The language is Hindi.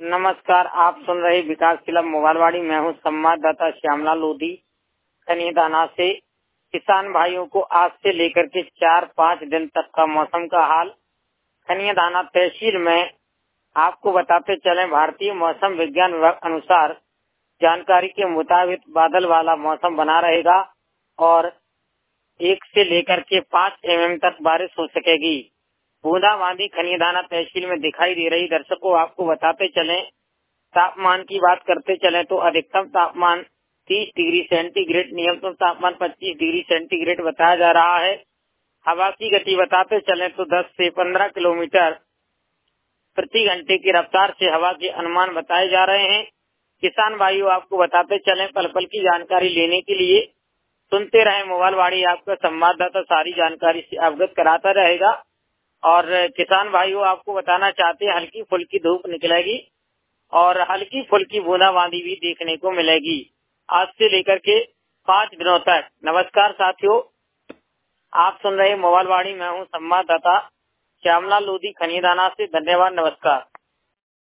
नमस्कार, आप सुन रहे विकास क्लब मोबाइलवाड़ी। मैं हूं संवाददाता श्यामलाल लोधी खनियादाना से। किसान भाइयों को आज से लेकर के 4-5 दिन तक का मौसम का हाल खनियादाना तहसील में आपको बताते चलें। भारतीय मौसम विज्ञान विभाग अनुसार जानकारी के मुताबिक बादल वाला मौसम बना रहेगा और 1 से लेकर के 5 mm तक बारिश हो सकेगी। बूंदाबांदी खनियादाना तहसील में दिखाई दे रही। दर्शकों, आपको बताते चलें, तापमान की बात करते चलें तो अधिकतम तापमान 30 डिग्री सेंटीग्रेड, न्यूनतम तापमान 25 डिग्री सेंटीग्रेड बताया जा रहा है। हवा की गति बताते चलें तो 10 से 15 किलोमीटर प्रति घंटे की रफ्तार से हवा के अनुमान बताए जा रहे हैं। किसान भाइयों, आपको बताते चलें, पल पल की जानकारी लेने के लिए सुनते रहें मोबाइलवाड़ी। आपका संवाददाता सारी जानकारी से अवगत कराता रहेगा। और किसान भाइयों, आपको बताना चाहते हैं, हल्की फुल्की धूप निकलेगी और हल्की फुल्की बूंदाबांदी भी देखने को मिलेगी आज से लेकर के 5 दिनों तक। नमस्कार साथियों, आप सुन रहे मोबाइलवाड़ी। मैं हूं संवाददाता श्यामलाल लोधी खनियादाना से। धन्यवाद, नमस्कार।